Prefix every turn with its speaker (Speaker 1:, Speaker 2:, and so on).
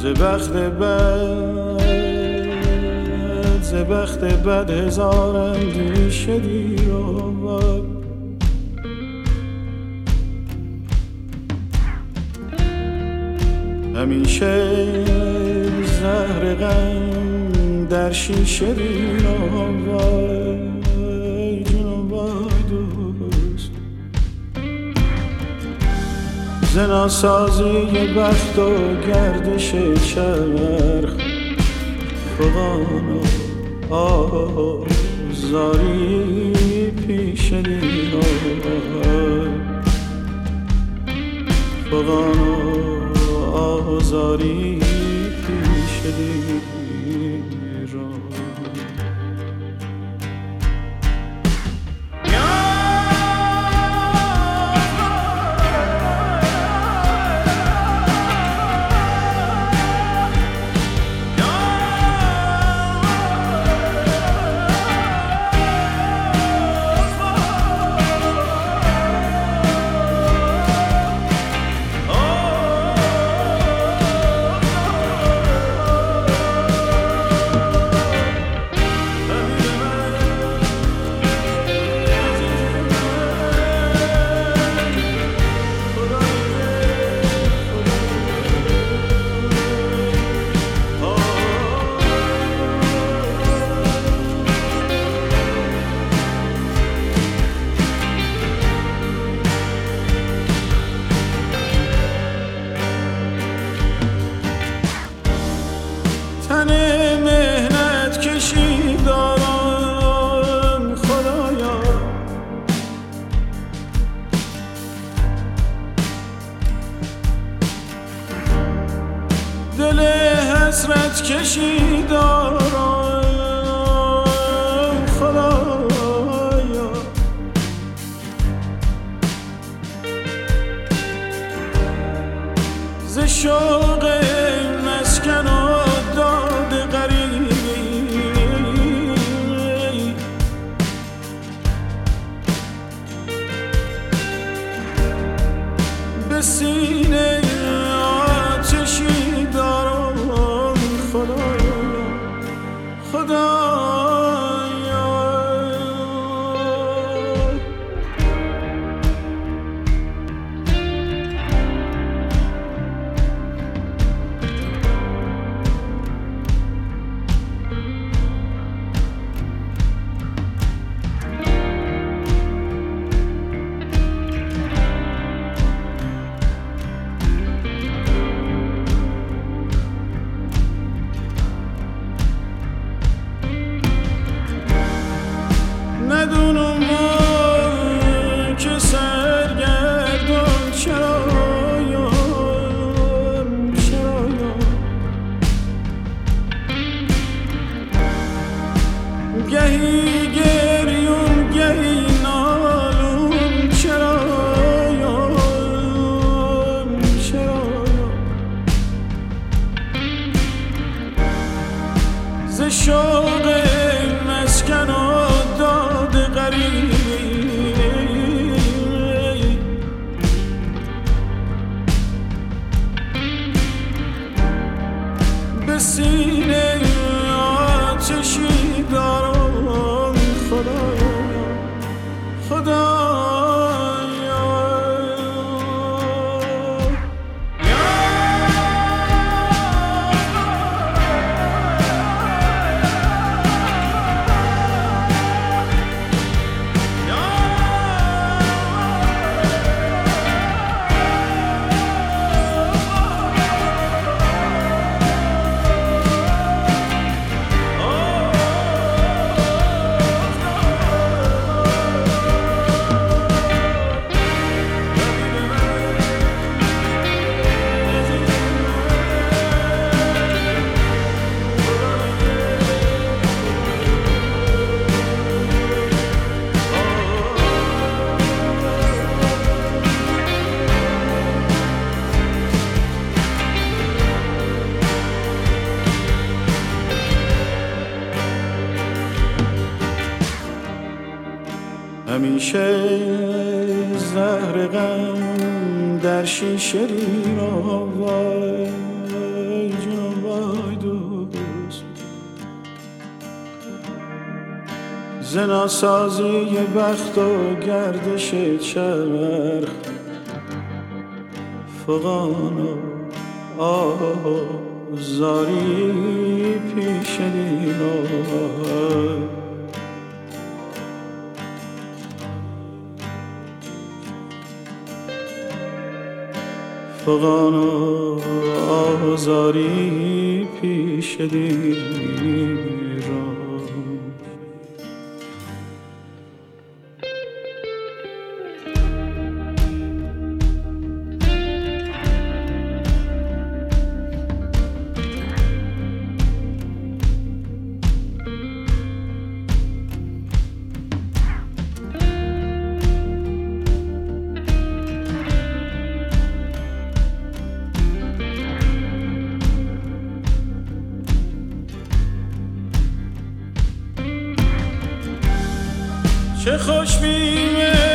Speaker 1: ز بخت بد هزار اندیشه دیر آورد. همیشه زهر غم در شیشه دیر آورد. دوست ز ناسازی بخت و گردش چرخ فغان و آزاری پیش دیر آورد. فغان و آزاری پیش دیر آورد. مهنت کشی دارم خدایا، دل حسرت کشی دارم خدایا. ز شوق مسکن و داد غریبی به سینه آتشی دارم خدایا. ندونم که سرگردان چرایم گهی گریون گهی نالون چرایم ز شوق مسکن و داد غریبی به سینه آتشی دارم خدایا. همیشه زهر غم در شیشه دیر آورد. زناسازی بخت و گردش چرخ فغان و آزاری پیش دیوار فغان و آزاری پیش دیوار چه خوش میوه